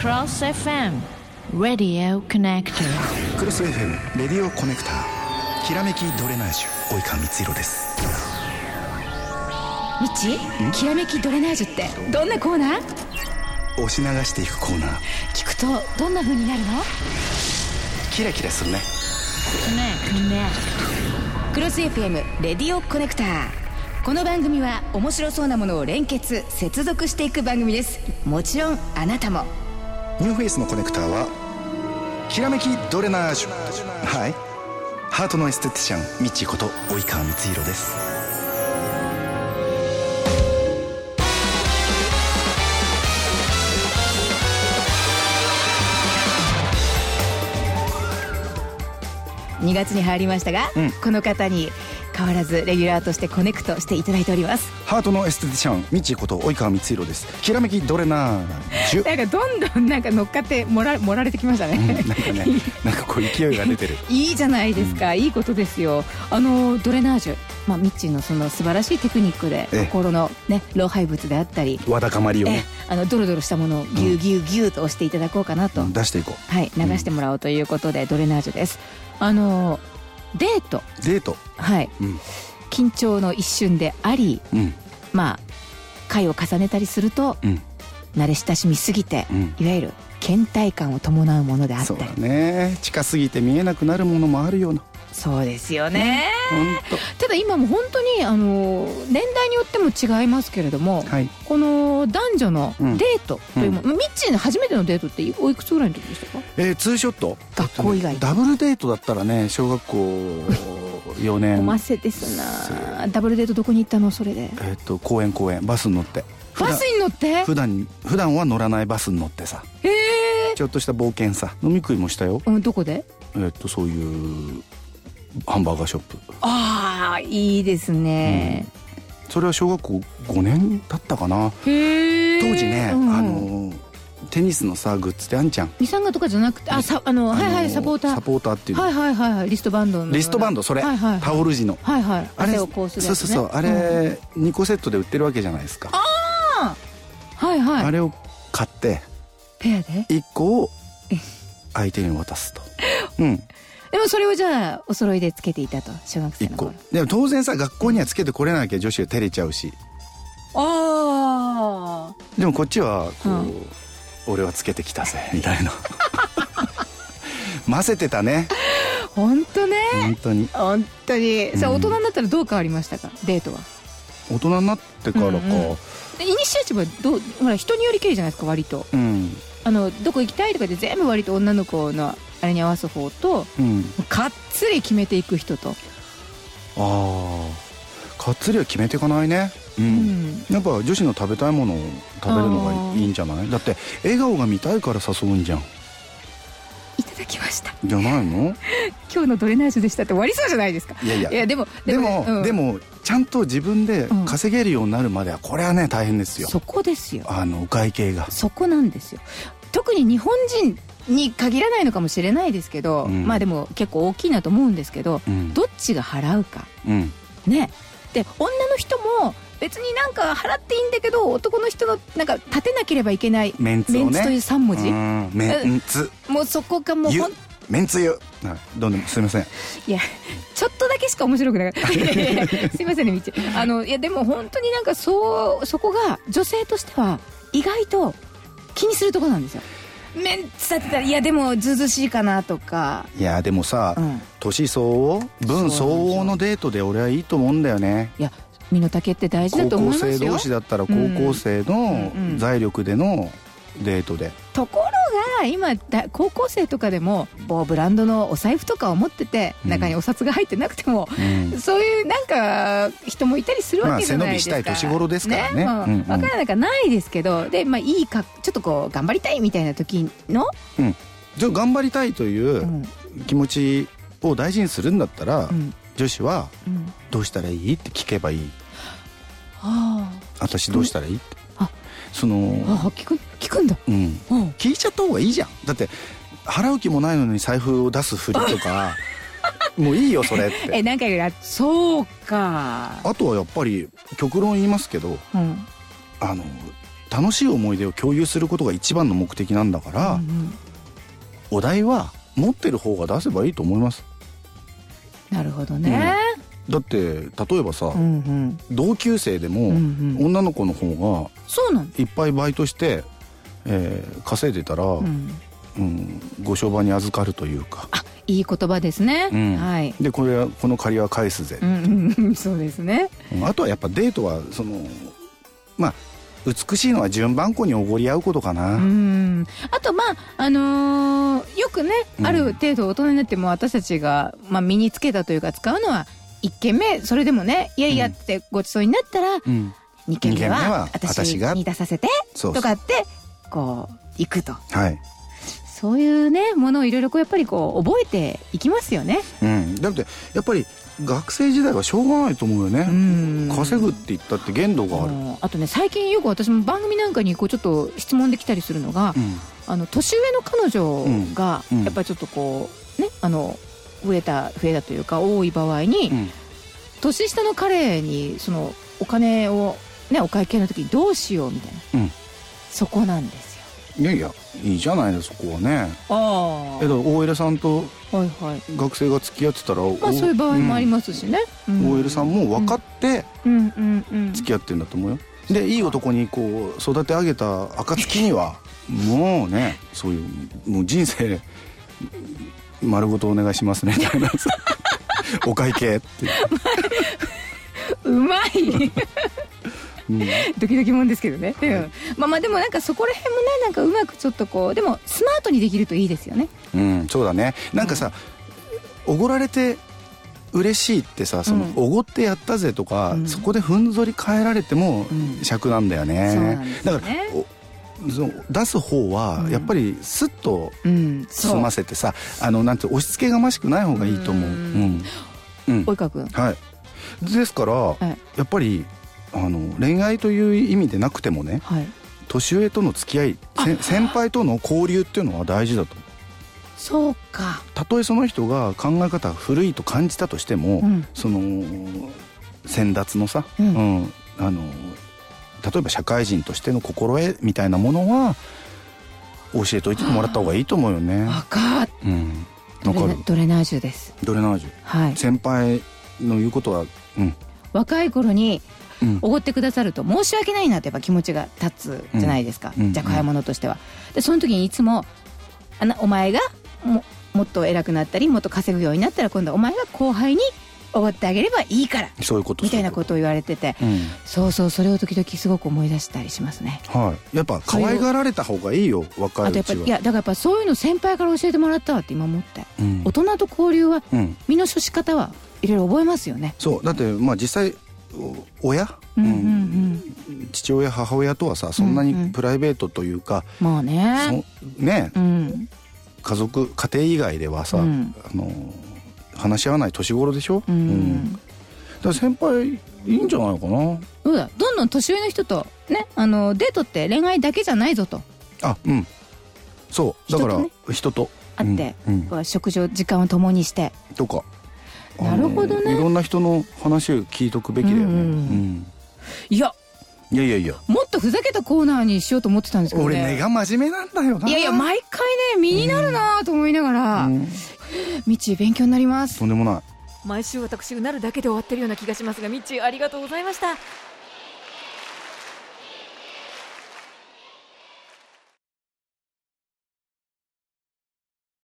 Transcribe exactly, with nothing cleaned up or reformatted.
Cross エフエム Radio Connector。 クロス エフエム レディオコネクター、きらめきドレナージュ、及川光弘です。 みち、きらめきドレナージュってどんなコーナー？ 押し流していくコーナー。 聞くとどんな風になるの？ キラキラするね。クロス エフエム レディオコネクター。この番組は面白そうなものを連結接続していく番組です。もちろんあなたも。ニューフェイスのコネクターはきらめきドレナージュ。はい、ハートのエステティシャンミッチーこと及川光弘です。 にがつに入りましたが、うん、この方に変わらずレギュラーとしてコネクトしていただいております。 ハートのエステティシャンミッチーこと及川光弘です。きらめきドレナージュ。 なんかどんどんなんか乗っかって盛ら、盛られてきましたね、うん、 なんかねなんかこう勢いが出てるいいじゃないですか、うん、いいことですよ。あのドレナージュ、まあ、ミッチーのその素晴らしいテクニックで心の、ね、老廃物であったりわだかまりをね、 あのドロドロしたものをギューギューギューと押していただこうかなと、 うん、出していこう。 はい、流してもらおうということで、うん、ドレナージュです。あのデートデートはい、うん、緊張の一瞬であり、うん、まあ回を重ねたりすると、うん、慣れ親しみすぎて、うん、いわゆる倦怠感を伴うものであったり、 そうだね、近すぎて見えなくなるものもあるような。 そうですよね、 ね、 ただ今も本当にあの年代によっても違いますけれども、はい、この男女のデートというも、うん、ミッチーの初めてのデートっておいくつぐらいの時でしたか？ えー、ツーショット学校以外、 ダブルデートだったらね、小学校よねん。 おませですな。ダブルデートどこに行ったの？それでえっと公園公園バスに乗って。 バスに乗って？ 普段普段は乗らないバスに乗ってさ、 へえ、 ちょっとした冒険さ。飲み食いもしたよ、 うん、どこで？ えっとそういうハンバーガーショップ。 ああ、いいですね、 うん、それは小学校ごねんだったかな。 へえ。 当時ね、うん、あのテニスのさグッズってあんちゃん。 ミサンガとかじゃなくて、あさあの、あのー、はいはい、サポーターサポーターっていうの、 はいはいはい、リストバンドのリストバンド、それ、はいはいはい、タオル地の、 はいはい、 あれ汗をこうするやつ、ね、 そうそうそう、あれ、うん、にこセットで売ってるわけじゃないですか。 ああ、はいはい、 あれを買ってペアでいっこを相手に渡すとうん。 でもそれをじゃあお揃いでつけていたと、小学生の頃。いっこでも当然さ、学校にはつけてこれなきゃ女子が照れちゃうし、 ああ、 でもこっちはこう、うん、俺はつけてきたぜみたいな混ぜてたね。 本当ね、 本当に本当に、うん、さあ大人になったらどう変わりましたか、デートは？大人になってからか、うんうん、 イニシアチブはどう、ほら人によりけりじゃないですか、割と、うん、あのどこ行きたいとかで全部割と女の子のあれに合わす方と、うん、かっつり決めていく人と。 ああ、かっつりは決めていかないね、うんうん、やっぱ女子の食べたいものを食べるのがいいんじゃない？だって笑顔が見たいから誘うんじゃん。 いただきましたじゃないの？ 今日のドレナージュでしたって終わりそうじゃないですか。 いやいや、 いやでもでもでも、うん、でもちゃんと自分で稼げるようになるまでは、これはね大変ですよ。 そこですよ、 あのお会計が。 そこなんですよ。特に日本人に限らないのかもしれないですけど、うん、まあでも結構大きいなと思うんですけど、うん、どっちが払うか、うん、ね。で女の人も別になんか払っていいんだけど、男の人のなんか立てなければいけないメンツをね、 メンツというさん文字、 メンツ、 もうそこがもうほんメンツゆ、はい、どうでもすいません。 いやちょっとだけしか面白くなかったすいませんね、みち。あのいやでも本当になんかそう、そこが女性としては意外と気にするところなんですよ。メンツだってたら、いやでもずうずうしいかなとか。 いやでもさ、うん、年相応分相応のデートで俺はいいと思うんだよね。 いや身の丈って大事だと思いますよ。 高校生同士だったら高校生の財力でのデートで、うんうん、ところが今だ高校生とかでも某ブランドのお財布とかを持ってて、うん、中にお札が入ってなくても、うん、そういうなんか人もいたりするわけじゃないですか、 まあ、背伸びしたい年頃ですからね、 ね、まあうんうん、分からなくはないですけど、で、まあ、いいかちょっとこう頑張りたいみたいな時の、 うん、じゃあ頑張りたいという気持ちを大事にするんだったら、うん、女子はどうしたらいいって聞けばいい、うん、あ私どうしたらいいって、あそのあ聞く、聞くんだ、 うん、聞いちゃった方がいいじゃん。だって払う気もないのに財布を出すふりとかもういいよそれってえ何回かそうか。 あとはやっぱり極論言いますけど、うん、あの楽しい思い出を共有することが一番の目的なんだから、うんうん、お題は持ってる方が出せばいいと思います。 なるほどね、 うん、だって例えばさ、うんうん、同級生でも、うんうん、女の子の方がそうなんいっぱいバイトして、えー、稼いでたら、うんうん、ご商売に預かるというか、 あ、いい言葉ですね、うん、はい、 でこれはこの借りは返すぜ、 うんうん、そうですね、 うん、あとはやっぱデートはそのまあ美しいのは順番こにおごり合うことかな。うん、 あとまああのー、よくね、うん、ある程度大人になっても私たちが、まあ、身につけたというか使うのは、いっけんめそれでもね、いやいやってごちそうになったら、うん、にけんめは私に出させてとかってこう行くと、はい、そういうねものをいろいろこうやっぱりこう覚えていきますよね、 うん、だってやっぱり学生時代はしょうがないと思うよね。うん、稼ぐって言ったって限度がある。 あとね、最近よく私も番組なんかにこうちょっと質問できたりするのが、うん、あの年上の彼女がやっぱりちょっとこうね、あの増えた増えたというか多い場合に、うん、年下の彼にそのお金をねお会計の時にどうしようみたいな、うん、そこなんですよ。 いやいやいいじゃないのそこはね。ああ。えだ大江さんと学生が付き合ってたら、はいはい、 まあそういう場合もありますしね。 うん、大江さんも分かって付き合ってるんだと思うよ。でいい男にこう育て上げた暁にはもうねそういうもう人生丸ごとお願いしますねみたいなお会計ってうまいうん、ドキドキもんですけどね、はい、うん、まあまあでもなんかそこら辺もねなんかうまくちょっとこうでもスマートにできるといいですよね。 うん、そうだね。なんかさおご、うん、られて嬉しいってさそのおご、うん、ってやったぜとか、うん、そこでふんぞり返られても尺なんだよね、うん、そうなんですね。だからその出す方はやっぱりスッと済ませてさ、うん、あのなんて押し付けがましくない方がいいと思う。うんうん、及川君、 はい、ですから、はい、やっぱりあの恋愛という意味でなくてもね、はい、年上との付き合い先輩との交流っていうのは大事だと。 そうか。 たとえその人が考え方が古いと感じたとしても、うん、その先達のさ、うんうん、あの例えば社会人としての心得みたいなものは教えておいてもらった方がいいと思うよね。 分かる、うん、分かる。ドレナージュです。 ドレナージュ、はい、先輩の言うことは、うん、 若い頃におごってくださると申し訳ないなってやっぱ気持ちが立つじゃないですか、うん、じゃあ買い物としては。でその時にいつもあなお前が も, もっと偉くなったりもっと稼ぐようになったら今度はお前が後輩におごってあげればいいからそういうことみたいなことを言われてて、うん、そうそうそれを時々すごく思い出したりしますね。 はい、やっぱ可愛がられた方がいいよ若いうちは。あとやっぱりいやだからやっぱそういうの先輩から教えてもらったわって今思って、うん、大人と交流は、うん、身の処し方はいろいろ覚えますよね。 そうだってまあ実際親、うんうんうん、父親母親とはさそんなにプライベートというか、 うんうん、まあねね、うん、家族家庭以外ではさ、うん、あの話し合わない年頃でしょ、うんうん、だから先輩いいんじゃないのかな。 そうだ、どんどん年上の人とねあのデートって恋愛だけじゃないぞと。 あ、うん、そうだから人と、ね、 会って、うんうん、食事を時間を共にしてとか。 なるほどね。 いろんな人の話を聞いとくべきだよね、うんうんうん、 いやいやいやいやもっとふざけたコーナーにしようと思ってたんですけどね。 俺根が真面目なんだよな。 いやいや毎回ね身になるなと思いながら、うん、みち勉強になります。 とんでもない。 毎週私うなるだけで終わってるような気がしますがみちありがとうございました。